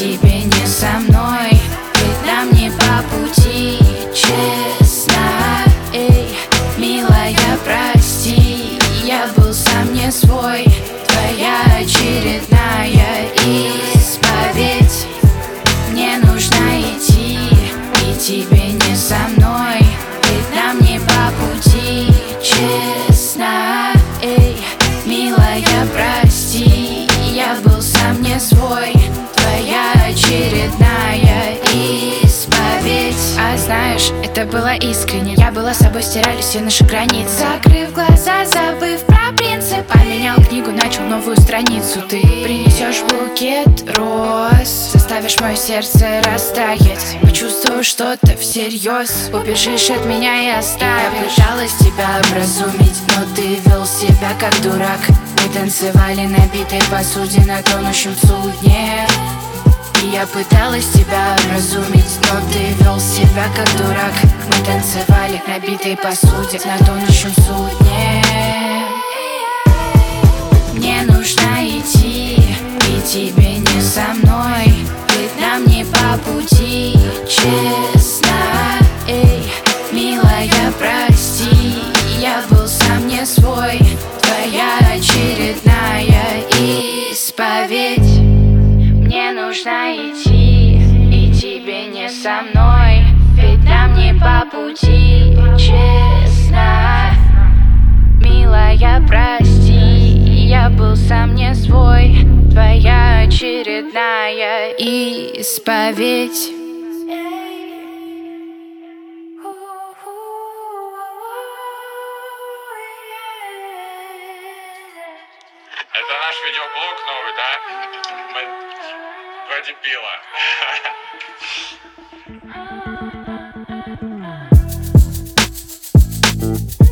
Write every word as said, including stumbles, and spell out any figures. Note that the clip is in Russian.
тебе не со мной, ведь нам не по пути, честно. Эй, милая, прости, я был сам не свой. Твоя очередная исповедь. Мне нужно идти, и тебе не со мной, ведь нам не по пути, честно. Эй, милая, прости, я был сам не свой. Твоя очередная исповедь. А знаешь, это было искренне. Я была собой, стирали все наши границы. Закрыв глаза, забыв про принцип, поменял книгу, начал новую страницу. Ты принесешь букет роз, заставишь мое сердце растаять. Почувствую что-то всерьез, убежишь от меня и оставишь. Я пыталась тебя образумить, но ты вел себя как дурак. Мы танцевали на битой посуде на тонущем судне. И я пыталась тебя образумить, но ты вел себя как дурак. Мы танцевали на битой посуде на тонущем судне. Мне нужно идти, и тебе не со мной, ведь нам не по пути, честно. Эй, милая, прости, я был сам не свой. Твоя очередная исповедь. Мне нужно идти, и тебе не со мной, ведь нам не по пути, честно. Милая, прости, я был сам не свой. Твоя очередная исповедь. Это наш видеоблог новый, да? Мы два дебила.